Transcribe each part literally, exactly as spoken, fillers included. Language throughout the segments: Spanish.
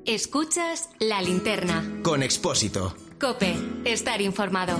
Escuchas La Linterna. Con Expósito. COPE. Estar informado.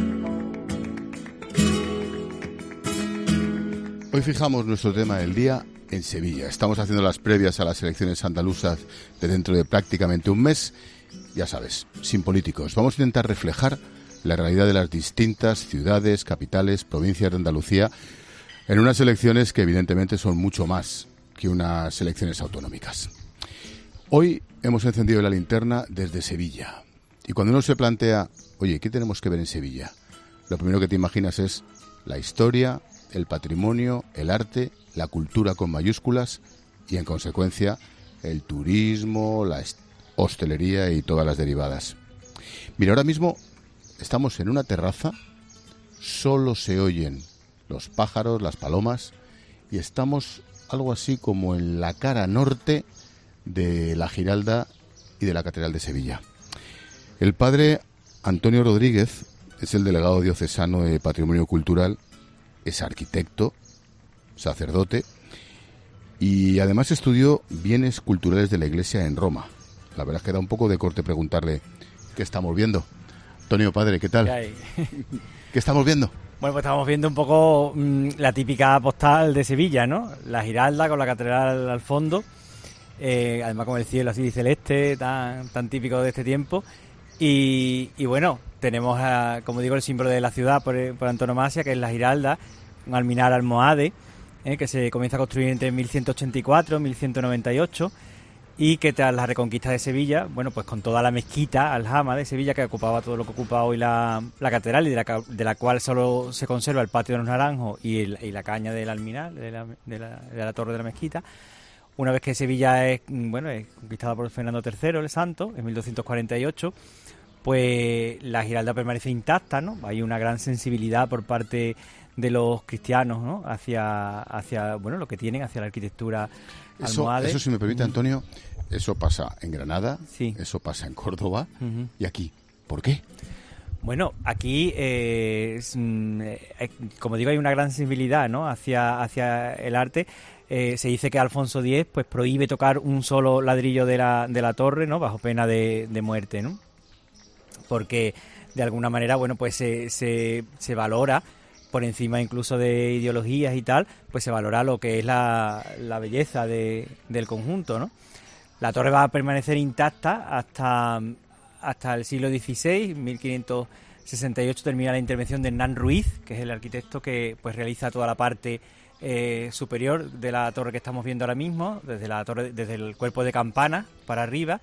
Hoy fijamos nuestro tema del día en Sevilla. Estamos haciendo las previas a las elecciones andaluzas de dentro de prácticamente un mes. Ya sabes, sin políticos. Vamos a intentar reflejar la realidad de las distintas ciudades, capitales, provincias de Andalucía en unas elecciones que evidentemente son mucho más que unas elecciones autonómicas. Hoy hemos encendido la linterna desde Sevilla. Y cuando uno se plantea, oye, ¿qué tenemos que ver en Sevilla? Lo primero que te imaginas es la historia, el patrimonio, el arte, la cultura con mayúsculas y, en consecuencia, el turismo, la hostelería y todas las derivadas. Mira, ahora mismo estamos en una terraza, solo se oyen los pájaros, las palomas, y estamos algo así como en la cara norte de la Giralda y de la Catedral de Sevilla. El padre Antonio Rodríguez es el delegado diocesano de Patrimonio Cultural, es arquitecto, sacerdote y además estudió bienes culturales de la Iglesia en Roma. La verdad es que da un poco de corte preguntarle qué estamos viendo. Antonio, padre, ¿qué tal? ¿Qué hay? ¿Qué estamos viendo? Bueno, pues estamos viendo un poco mmm, la típica postal de Sevilla, ¿no? La Giralda con la catedral al fondo, eh, además con el cielo así celeste, tan, tan típico de este tiempo. Y, y bueno, tenemos, a, como digo, el símbolo de la ciudad por, por antonomasia, que es la Giralda, un alminar almohade, eh, que se comienza a construir entre mil ciento ochenta y cuatro y mil ciento noventa y ocho, y que tras la reconquista de Sevilla, bueno, pues con toda la mezquita Aljama de Sevilla, que ocupaba todo lo que ocupa hoy la, la catedral, y de la, de la cual solo se conserva el patio de los naranjos y, el, y la caña del alminar, de la, de, la, de la torre de la mezquita. Una vez que Sevilla es, bueno, es conquistada por Fernando tercero, el Santo, en mil doscientos cuarenta y ocho, pues la Giralda permanece intacta, ¿no? Hay una gran sensibilidad por parte de los cristianos, ¿no? Hacia, hacia bueno, lo que tienen, hacia la arquitectura almohade. Eso, eso si me permite, Antonio, eso pasa en Granada, sí. Eso pasa en Córdoba, uh-huh. Y aquí. ¿Por qué? Bueno, aquí, eh, es, eh, como digo, hay una gran sensibilidad, ¿no? hacia, hacia el arte. Eh, se dice que Alfonso X pues prohíbe tocar un solo ladrillo de la, de la torre, ¿no? Bajo pena de, de muerte, ¿no? Porque de alguna manera, bueno, pues se, se, se valora, por encima incluso de ideologías y tal, pues se valora lo que es la, la belleza de, del conjunto, ¿no? La torre va a permanecer intacta hasta, hasta el siglo dieciséis, mil quinientos sesenta y ocho termina la intervención de Hernán Ruiz, que es el arquitecto que pues realiza toda la parte eh, superior de la torre que estamos viendo ahora mismo, desde la torre, desde el cuerpo de campana para arriba,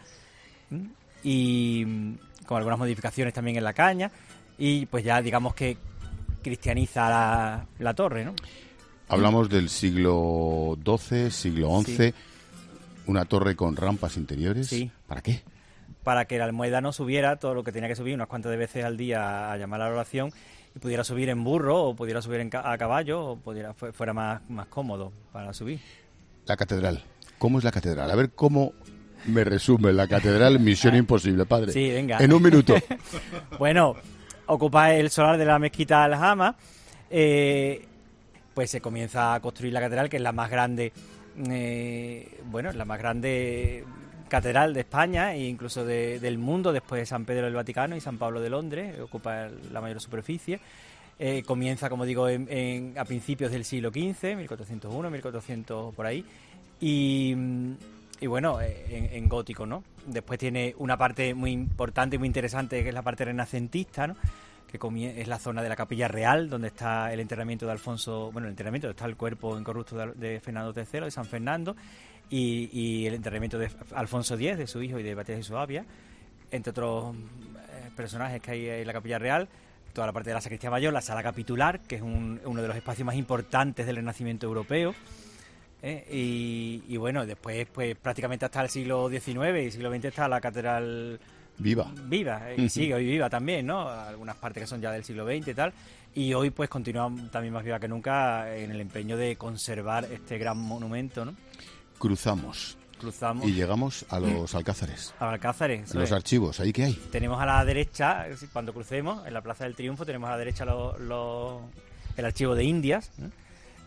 y con algunas modificaciones también en la caña, y pues ya digamos que cristianiza la, la torre, ¿no? Hablamos del siglo doce, siglo once, sí. Una torre con rampas interiores. Sí. ¿Para qué? Para que el almohadano subiera todo lo que tenía que subir unas cuantas veces al día a llamar a la oración, y pudiera subir en burro o pudiera subir en ca- a caballo o pudiera fuera más, más cómodo para subir. La catedral. ¿Cómo es la catedral? A ver cómo me resume la catedral. Misión imposible, padre. Sí, venga. En un minuto. Bueno, ocupa el solar de la mezquita Aljama, eh, pues se comienza a construir la catedral, que es la más grande, eh, bueno, la más grande catedral de España e incluso de, del mundo, después de San Pedro del Vaticano y San Pablo de Londres, ocupa la mayor superficie. Eh, comienza, como digo, en, en, a principios del siglo quince, mil cuatrocientos uno, mil cuatrocientos por ahí, y, y bueno, en, en gótico, ¿no? Después tiene una parte muy importante y muy interesante, que es la parte renacentista, ¿no? Que es la zona de la Capilla Real, donde está el enterramiento de Alfonso, bueno, el enterramiento, donde está el cuerpo incorrupto de, de Fernando tercero, de San Fernando, y, y el enterramiento de Alfonso X, de su hijo, y de Beatriz de Suabia, entre otros eh, personajes que hay en la Capilla Real. Toda la parte de la sacristía mayor, la sala capitular, que es un, uno de los espacios más importantes del Renacimiento europeo. ¿eh? Y, y bueno, después pues prácticamente hasta el siglo diecinueve y siglo veinte está la catedral viva. Viva, y sigue hoy viva también, ¿no? Algunas partes que son ya del siglo veinte y tal. Y hoy pues continúa también más viva que nunca en el empeño de conservar este gran monumento, ¿no? Cruzamos. Cruzamos. Y llegamos a los alcázares. A los alcázares. Los archivos, ¿ahí qué hay? Tenemos a la derecha, cuando crucemos, en la Plaza del Triunfo, tenemos a la derecha los, los, el archivo de Indias, ¿eh?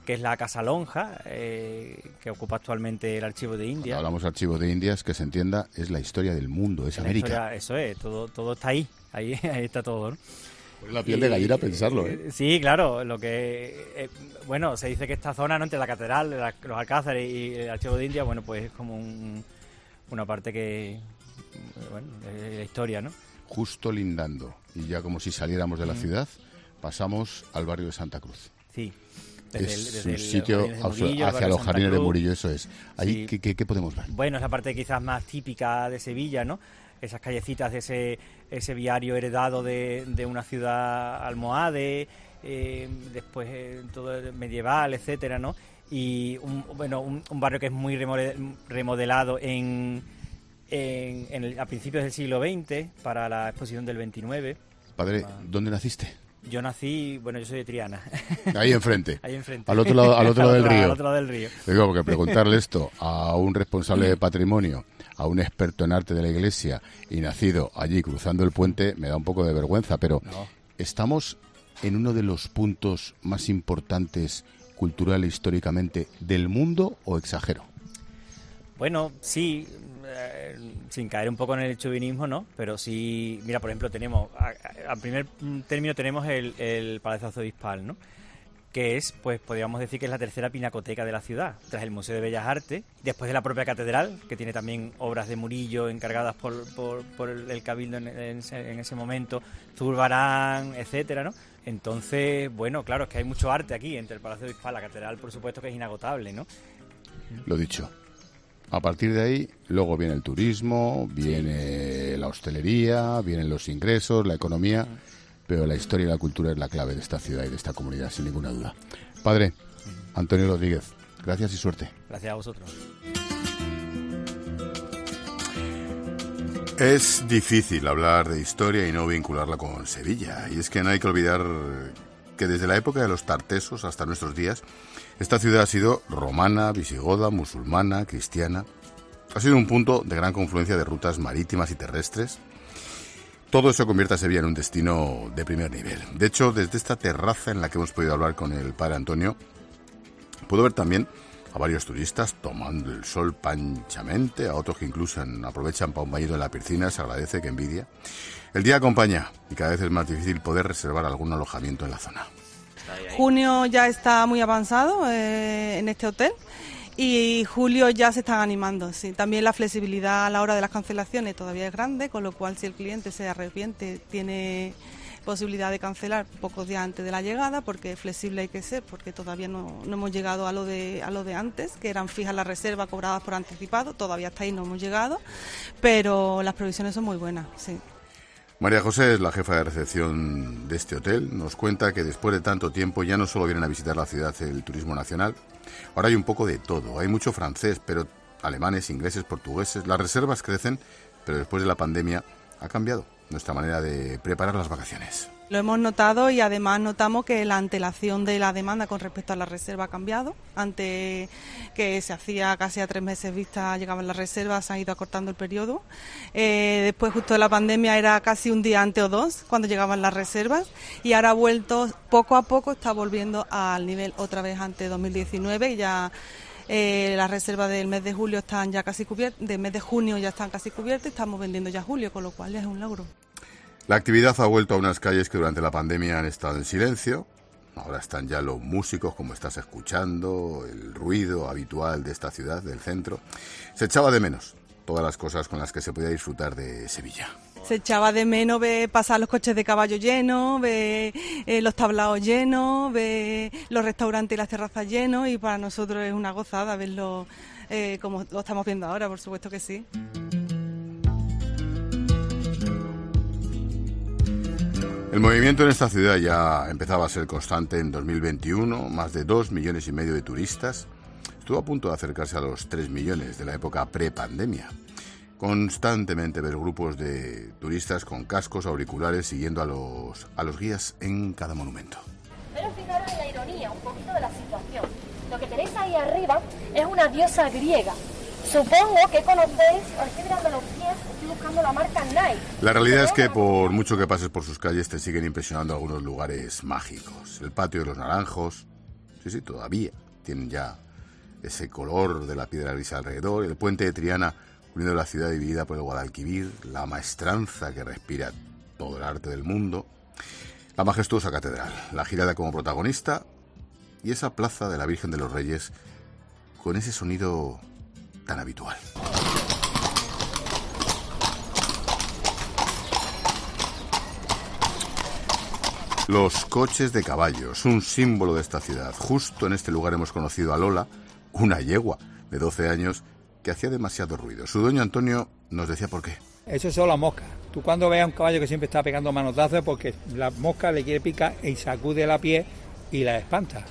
que es la Casa Lonja, eh, que ocupa actualmente el Archivo de Indias. Cuando hablamos de Archivo de Indias, que se entienda, es la historia del mundo, es, es América. Historia, eso es, todo, todo está ahí, ahí, ahí está todo, ¿no? Pone la piel y, de gallina pensarlo, ¿eh? Sí, claro, lo que... Eh, bueno, se dice que esta zona, ¿no?, entre la catedral, la, los Alcázares y el Archivo de Indias, bueno, pues es como un, una parte que... Bueno, es la historia, ¿no? Justo lindando, y ya como si saliéramos de la mm. ciudad, pasamos al barrio de Santa Cruz. Sí. Desde es el, desde un sitio el Murillo, hacia los jardines de Murillo, eso es. Ahí, sí. ¿qué, qué, ¿Qué podemos ver? Bueno, es la parte quizás más típica de Sevilla, ¿no? Esas callecitas de ese, ese viario heredado de, de una ciudad almohade, eh, después eh, todo medieval, etcétera, ¿no? Y un, bueno, un, un barrio que es muy remodelado en, en, en el, a principios del siglo veinte para la exposición del veintinueve. Padre, ¿dónde naciste? Yo nací, bueno, yo soy de Triana. Ahí enfrente. Ahí enfrente. Al otro lado, al otro lado del río. Al otro lado del río. Digo, porque preguntarle esto a un responsable de patrimonio, a un experto en arte de la iglesia y nacido allí cruzando el puente, me da un poco de vergüenza, pero no. ¿Estamos en uno de los puntos más importantes cultural e históricamente del mundo o exagero? Bueno, sí, eh, sin caer un poco en el chauvinismo, ¿no? Pero sí, mira, por ejemplo, tenemos, a, a primer término tenemos el, el Palacio Arzobispal, ¿no? Que es, pues podríamos decir que es la tercera pinacoteca de la ciudad, tras el Museo de Bellas Artes, después de la propia catedral, que tiene también obras de Murillo encargadas por, por, por el Cabildo en, en, en ese momento, Zurbarán, etcétera, ¿no? Entonces, bueno, claro, es que hay mucho arte aquí, entre el Palacio Arzobispal, la catedral, por supuesto que es inagotable, ¿no? Lo dicho. A partir de ahí, luego viene el turismo, viene sí. la hostelería, vienen los ingresos, la economía, pero la historia y la cultura es la clave de esta ciudad y de esta comunidad, sin ninguna duda. Padre, Antonio Rodríguez, gracias y suerte. Gracias a vosotros. Es difícil hablar de historia y no vincularla con Sevilla, y es que no hay que olvidar que desde la época de los tartesos hasta nuestros días, esta ciudad ha sido romana, visigoda, musulmana, cristiana. Ha sido un punto de gran confluencia de rutas marítimas y terrestres. Todo eso convierte a Sevilla en un destino de primer nivel. De hecho, desde esta terraza en la que hemos podido hablar con el padre Antonio, puedo ver también a varios turistas tomando el sol panchamente, a otros que incluso aprovechan para un bañito en la piscina, se agradece, que envidia. El día acompaña y cada vez es más difícil poder reservar algún alojamiento en la zona. Junio ya está muy avanzado eh, en este hotel y julio ya se están animando. Sí. También la flexibilidad a la hora de las cancelaciones todavía es grande, con lo cual si el cliente se arrepiente tiene posibilidad de cancelar pocos días antes de la llegada, porque flexible hay que ser, porque todavía no, no hemos llegado a lo de a lo de antes, que eran fijas las reservas cobradas por anticipado. Todavía hasta ahí no hemos llegado, pero las previsiones son muy buenas, sí. María José es la jefa de recepción de este hotel. Nos cuenta que después de tanto tiempo ya no solo vienen a visitar la ciudad el turismo nacional, ahora hay un poco de todo. Hay mucho francés, pero alemanes, ingleses, portugueses. Las reservas crecen, pero después de la pandemia ha cambiado nuestra manera de preparar las vacaciones. Lo hemos notado y además notamos que la antelación de la demanda con respecto a la reserva ha cambiado. Antes, que se hacía casi a tres meses vista, llegaban las reservas, se ha ido acortando el periodo. Eh, después, justo de la pandemia, era casi un día antes o dos cuando llegaban las reservas, y ahora ha vuelto, poco a poco, está volviendo al nivel otra vez antes de dos mil diecinueve, y ya eh, las reservas del mes de julio están ya casi cubiertas, del mes de junio ya están casi cubiertas, y estamos vendiendo ya julio, con lo cual ya es un logro. La actividad ha vuelto a unas calles que durante la pandemia han estado en silencio. Ahora están ya los músicos, como estás escuchando, el ruido habitual de esta ciudad, del centro. Se echaba de menos todas las cosas con las que se podía disfrutar de Sevilla. Se echaba de menos ver pasar los coches de caballo llenos, ver eh, los tablaos llenos, ver los restaurantes y las terrazas llenos, y para nosotros es una gozada verlo eh, como lo estamos viendo ahora, por supuesto que sí. El movimiento en esta ciudad ya empezaba a ser constante en dos mil veintiuno, más de dos millones y medio de turistas. Estuvo a punto de acercarse a los tres millones de la época prepandemia. Constantemente ves grupos de turistas con cascos, auriculares, siguiendo a los, a los guías en cada monumento. Pero fijaros en la ironía, un poquito de la situación. Lo que tenéis ahí arriba es una diosa griega. Supongo que conocéis, os estoy mirando los pies, estoy buscando la marca Nike. La realidad es que por mucho que pases por sus calles te siguen impresionando algunos lugares mágicos. El patio de los Naranjos, sí, sí, todavía tienen ya ese color de la piedra gris alrededor, el puente de Triana uniendo la ciudad dividida por el Guadalquivir, la maestranza que respira todo el arte del mundo, la majestuosa catedral, la Giralda como protagonista y esa plaza de la Virgen de los Reyes con ese sonido tan habitual. Los coches de caballos, un símbolo de esta ciudad. Justo en este lugar hemos conocido a Lola, una yegua de doce años que hacía demasiado ruido. Su dueño Antonio nos decía por qué. Eso son las moscas. Tú cuando veas a un caballo que siempre está pegando manotazos porque la mosca le quiere picar y sacude la piel y la espanta.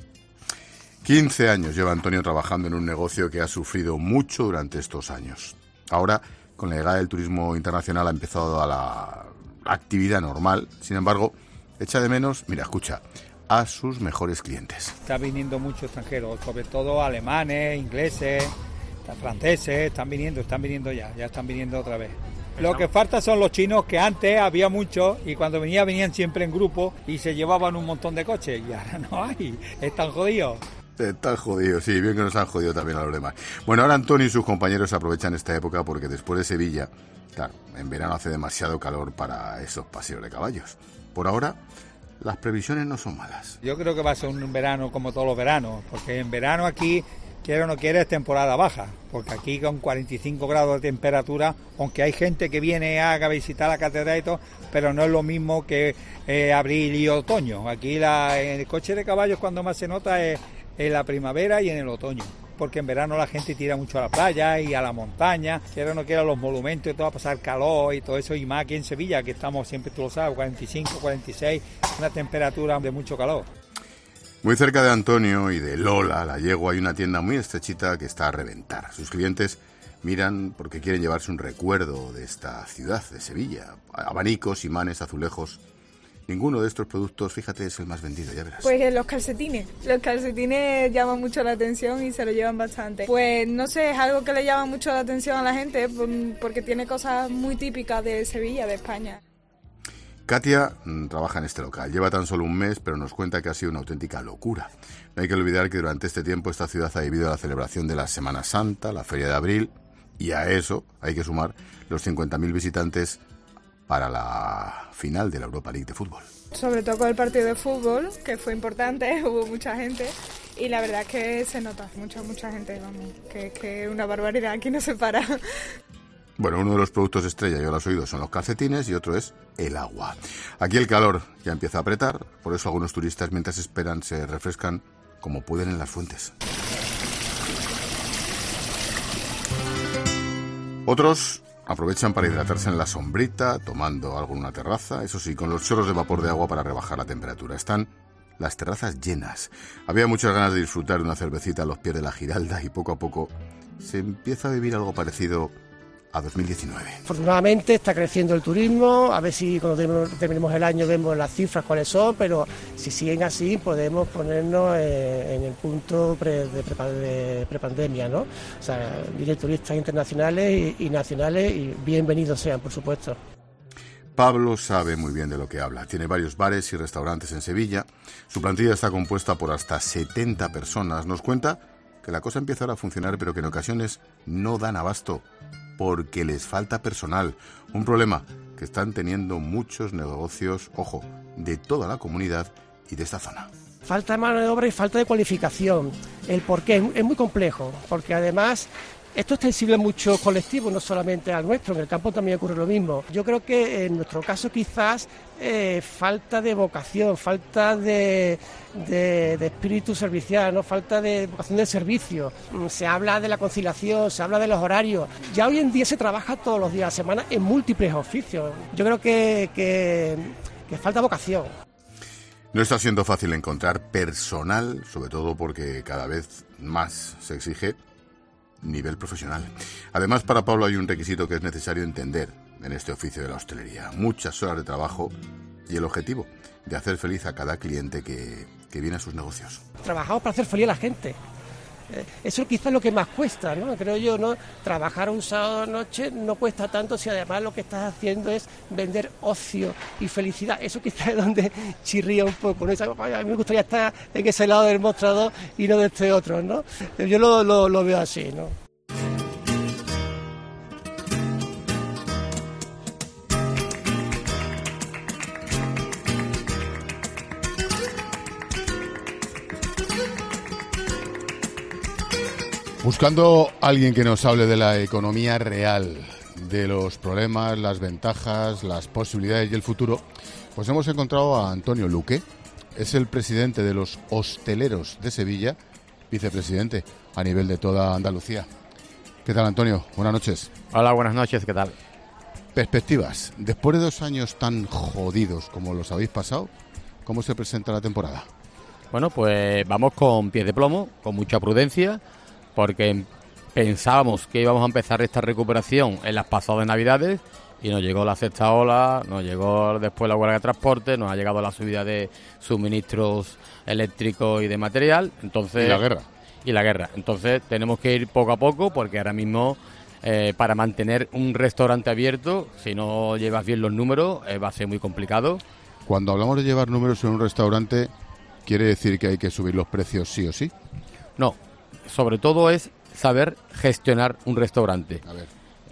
quince años lleva Antonio trabajando en un negocio que ha sufrido mucho durante estos años. Ahora, con la llegada del turismo internacional, ha empezado a la actividad normal. Sin embargo, echa de menos, mira, escucha, a sus mejores clientes. Está viniendo muchos extranjeros, sobre todo alemanes, ingleses, franceses, están viniendo, están viniendo ya, ya están viniendo otra vez. Lo que falta son los chinos, que antes había muchos y cuando venía venían siempre en grupo y se llevaban un montón de coches y ahora no hay, están jodidos. Están jodidos, sí, bien que nos han jodido también a los demás. Bueno, ahora Antonio y sus compañeros aprovechan esta época porque después de Sevilla, claro, en verano hace demasiado calor para esos paseos de caballos. Por ahora, las previsiones no son malas. Yo creo que va a ser un verano como todos los veranos, porque en verano aquí, quiera o no quiera, es temporada baja, porque aquí con cuarenta y cinco grados de temperatura, aunque hay gente que viene a visitar la catedral y todo, pero no es lo mismo que eh, abril y otoño. Aquí la, en el coche de caballos cuando más se nota es en la primavera y en el otoño, porque en verano la gente tira mucho a la playa y a la montaña, quiera o no quiera los monumentos y todo, va a pasar calor y todo eso, y más aquí en Sevilla, que estamos siempre, tú lo sabes, cuarenta y cinco, cuarenta y seis, una temperatura de mucho calor. Muy cerca de Antonio y de Lola, la yegua, hay una tienda muy estrechita que está a reventar. Sus clientes miran porque quieren llevarse un recuerdo de esta ciudad, de Sevilla. Abanicos, imanes, azulejos. Ninguno de estos productos, fíjate, es el más vendido, ya verás. Pues los calcetines. Los calcetines llaman mucho la atención y se lo llevan bastante. Pues no sé, es algo que le llama mucho la atención a la gente porque tiene cosas muy típicas de Sevilla, de España. Katia mmm, trabaja en este local. Lleva tan solo un mes, pero nos cuenta que ha sido una auténtica locura. No hay que olvidar que durante este tiempo esta ciudad ha vivido la celebración de la Semana Santa, la Feria de Abril, y a eso hay que sumar los cincuenta mil visitantes para la final de la Europa League de fútbol. Sobre todo con el partido de fútbol, que fue importante, hubo mucha gente y la verdad es que se nota, mucha, mucha gente, vamos, que, que una barbaridad, aquí no se para. Bueno, uno de los productos estrella, ya lo has oído, son los calcetines y otro es el agua. Aquí el calor ya empieza a apretar, por eso algunos turistas mientras esperan se refrescan como pueden en las fuentes. Otros aprovechan para hidratarse en la sombrita, tomando algo en una terraza, eso sí, con los chorros de vapor de agua para rebajar la temperatura. Están las terrazas llenas. Había muchas ganas de disfrutar de una cervecita a los pies de la Giralda y poco a poco se empieza a vivir algo parecido a dos mil diecinueve. Afortunadamente está creciendo el turismo, a ver si cuando terminemos el año vemos las cifras cuáles son, pero si siguen así podemos ponernos en el punto pre, de, de prepandemia, ¿no? O sea, vienen turistas internacionales y, y nacionales y bienvenidos sean, por supuesto. Pablo sabe muy bien de lo que habla. Tiene varios bares y restaurantes en Sevilla. Su plantilla está compuesta por hasta setenta personas. Nos cuenta que la cosa empieza ahora a funcionar, pero que en ocasiones no dan abasto porque les falta personal. Un problema que están teniendo muchos negocios, ojo, de toda la comunidad y de esta zona. Falta de mano de obra y falta de cualificación. El porqué es muy complejo, porque además esto es extensible a muchos colectivos, no solamente al nuestro, en el campo también ocurre lo mismo. Yo creo que en nuestro caso quizás eh, falta de vocación, falta de, de, de espíritu servicial, ¿no? Falta de vocación de servicio. Se habla de la conciliación, se habla de los horarios. Ya hoy en día se trabaja todos los días de la semana en múltiples oficios. Yo creo que, que, que falta vocación. No está siendo fácil encontrar personal, sobre todo porque cada vez más se exige nivel profesional. Además, para Pablo hay un requisito que es necesario entender en este oficio de la hostelería. Muchas horas de trabajo y el objetivo de hacer feliz a cada cliente que, que viene a sus negocios. Trabajamos para hacer feliz a la gente. Eh, eso quizás es lo que más cuesta, ¿no? Creo yo, ¿no? Trabajar un sábado de noche no cuesta tanto si además lo que estás haciendo es vender ocio y felicidad. Eso quizás es donde chirría un poco, ¿no? A mí me gustaría estar en ese lado del mostrador y no de este otro, ¿no? Yo lo, lo, lo veo así, ¿no? Buscando a alguien que nos hable de la economía real, de los problemas, las ventajas, las posibilidades y el futuro, pues hemos encontrado a Antonio Luque. Es el presidente de los hosteleros de Sevilla, vicepresidente a nivel de toda Andalucía. ¿Qué tal, Antonio? Buenas noches. Hola, buenas noches, ¿qué tal? Perspectivas. Después de dos años tan jodidos como los habéis pasado, ¿cómo se presenta la temporada? Bueno, pues vamos con pies de plomo, con mucha prudencia, porque pensábamos que íbamos a empezar esta recuperación en las pasadas Navidades y nos llegó la sexta ola, nos llegó después la huelga de transporte, nos ha llegado la subida de suministros eléctricos y de material, entonces y la guerra. Y la guerra. Entonces tenemos que ir poco a poco porque ahora mismo eh, para mantener un restaurante abierto, si no llevas bien los números, eh, va a ser muy complicado. Cuando hablamos de llevar números en un restaurante, ¿quiere decir que hay que subir los precios sí o sí? No. Sobre todo es saber gestionar un restaurante. A ver.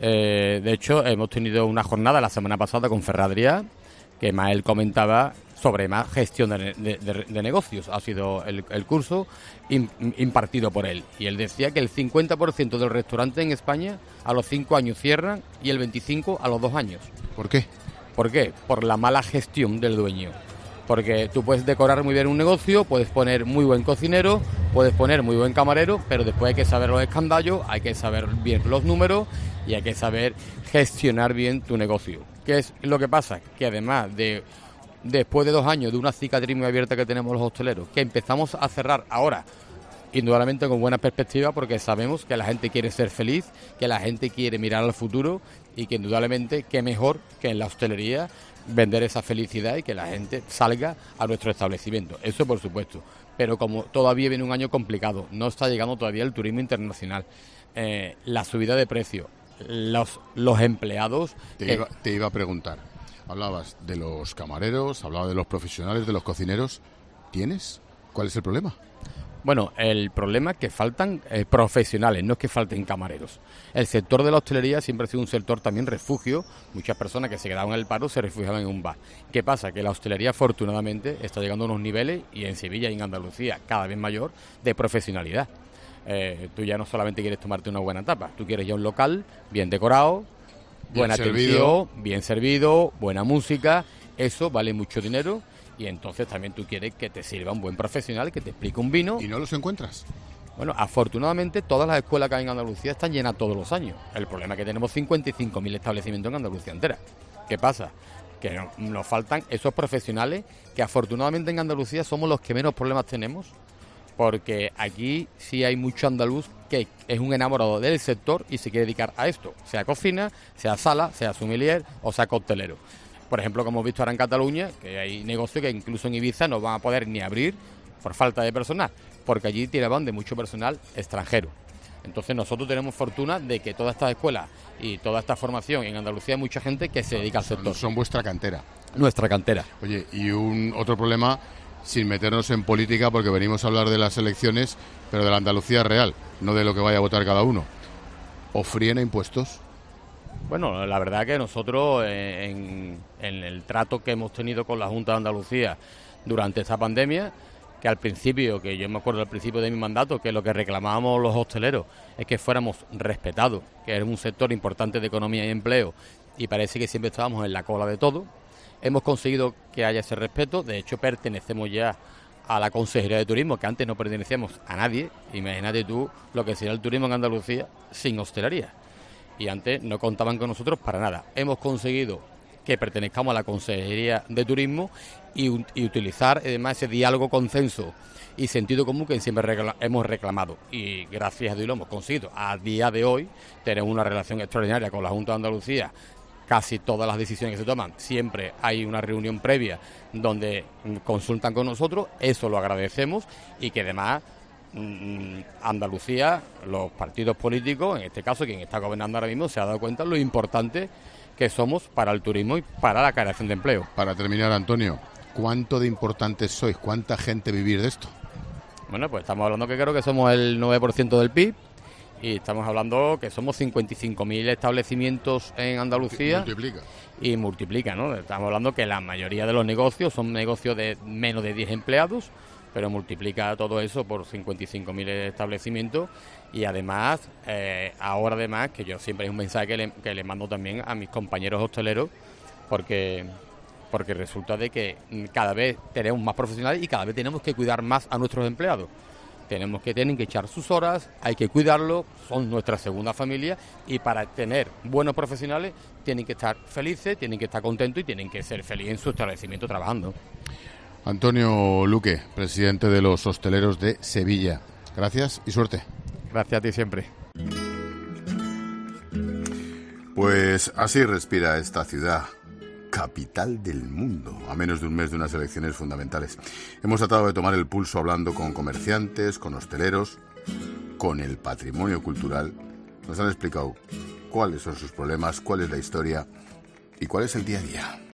Eh, de hecho, hemos tenido una jornada la semana pasada con Ferradrià, que más él comentaba sobre más gestión de, de, de, de negocios. Ha sido el, el curso in, impartido por él. Y él decía que el cincuenta por ciento del restaurante en España a los cinco años cierran y el veinticinco por ciento a los dos años. ¿Por qué? ¿Por qué? Por la mala gestión del dueño. Porque tú puedes decorar muy bien un negocio, puedes poner muy buen cocinero, puedes poner muy buen camarero, pero después hay que saber los escandallos, hay que saber bien los números y hay que saber gestionar bien tu negocio. ¿Qué es lo que pasa? Que además de después de dos años de una cicatriz muy abierta que tenemos los hosteleros, que empezamos a cerrar ahora, indudablemente con buena perspectiva, porque sabemos que la gente quiere ser feliz, que la gente quiere mirar al futuro y que indudablemente qué mejor que en la hostelería vender esa felicidad y que la gente salga a nuestro establecimiento. Eso por supuesto. Pero como todavía viene un año complicado, no está llegando todavía el turismo internacional, eh, la subida de precios, los, los empleados... Te, que... iba, te iba a preguntar, hablabas de los camareros, hablabas de los profesionales, de los cocineros. ¿Tienes? ¿Cuál es el problema? Bueno, el problema es que faltan eh, profesionales, no es que falten camareros. El sector de la hostelería siempre ha sido un sector también refugio. Muchas personas que se quedaban en el paro se refugiaban en un bar. ¿Qué pasa? Que la hostelería afortunadamente está llegando a unos niveles, y en Sevilla y en Andalucía cada vez mayor, de profesionalidad. Eh, tú ya no solamente quieres tomarte una buena tapa, tú quieres ya un local bien decorado, bien buena servido. atención, bien servido, buena música. Eso vale mucho dinero. Y entonces también tú quieres que te sirva un buen profesional, que te explique un vino. ¿Y no los encuentras? Bueno, afortunadamente todas las escuelas que hay en Andalucía están llenas todos los años. El problema es que tenemos cincuenta y cinco mil establecimientos en Andalucía entera. ¿Qué pasa? Que no, nos faltan esos profesionales que afortunadamente en Andalucía somos los que menos problemas tenemos, porque aquí sí hay mucho andaluz que es un enamorado del sector y se quiere dedicar a esto, sea cocina, sea sala, sea sommelier o sea coctelero. Por ejemplo, como hemos visto ahora en Cataluña, que hay negocios que incluso en Ibiza no van a poder ni abrir por falta de personal, porque allí tiraban de mucho personal extranjero. Entonces nosotros tenemos fortuna de que todas estas escuelas y toda esta formación en Andalucía hay mucha gente que se dedica al sector. Son vuestra cantera. Nuestra cantera. Oye, y un otro problema, sin meternos en política, porque venimos a hablar de las elecciones, pero de la Andalucía real, no de lo que vaya a votar cada uno. ¿Os fríen a impuestos? Bueno, la verdad que nosotros eh, en, en el trato que hemos tenido con la Junta de Andalucía durante esta pandemia, que al principio, que yo me acuerdo al principio de mi mandato, que lo que reclamábamos los hosteleros es que fuéramos respetados, que es un sector importante de economía y empleo, y parece que siempre estábamos en la cola de todo. Hemos conseguido que haya ese respeto, de hecho pertenecemos ya a la Consejería de Turismo, que antes no pertenecíamos a nadie. Imagínate tú lo que sería el turismo en Andalucía sin hostelería. Y antes no contaban con nosotros para nada. Hemos conseguido que pertenezcamos a la Consejería de Turismo y, y utilizar además ese diálogo, consenso y sentido común que siempre recla- hemos reclamado. Y gracias a Dios lo hemos conseguido. A día de hoy tenemos una relación extraordinaria con la Junta de Andalucía. Casi todas las decisiones que se toman, siempre hay una reunión previa donde consultan con nosotros. Eso lo agradecemos y que además mm, Andalucía, los partidos políticos, en este caso quien está gobernando ahora mismo, se ha dado cuenta de lo importante que somos para el turismo y para la creación de empleo. Para terminar, Antonio, ¿cuánto de importantes sois? ¿Cuánta gente vivir de esto? Bueno, pues estamos hablando que creo que somos el nueve por ciento del P I B y estamos hablando que somos cincuenta y cinco mil establecimientos en Andalucía. Multiplica. Y multiplica, ¿no? Estamos hablando que la mayoría de los negocios son negocios de menos de diez empleados, pero multiplica todo eso por cincuenta y cinco mil establecimientos y además, eh, ahora además, que yo siempre hay un mensaje que le, que le mando también a mis compañeros hosteleros, porque... porque resulta de que cada vez tenemos más profesionales y cada vez tenemos que cuidar más a nuestros empleados. Tenemos que tienen que echar sus horas, hay que cuidarlo, son nuestra segunda familia y para tener buenos profesionales tienen que estar felices, tienen que estar contentos y tienen que ser felices en su establecimiento trabajando. Antonio Luque, presidente de los hosteleros de Sevilla. Gracias y suerte. Gracias a ti siempre. Pues así respira esta ciudad, capital del mundo, a menos de un mes de unas elecciones fundamentales. Hemos tratado de tomar el pulso hablando con comerciantes, con hosteleros, con el patrimonio cultural. Nos han explicado cuáles son sus problemas, cuál es la historia y cuál es el día a día.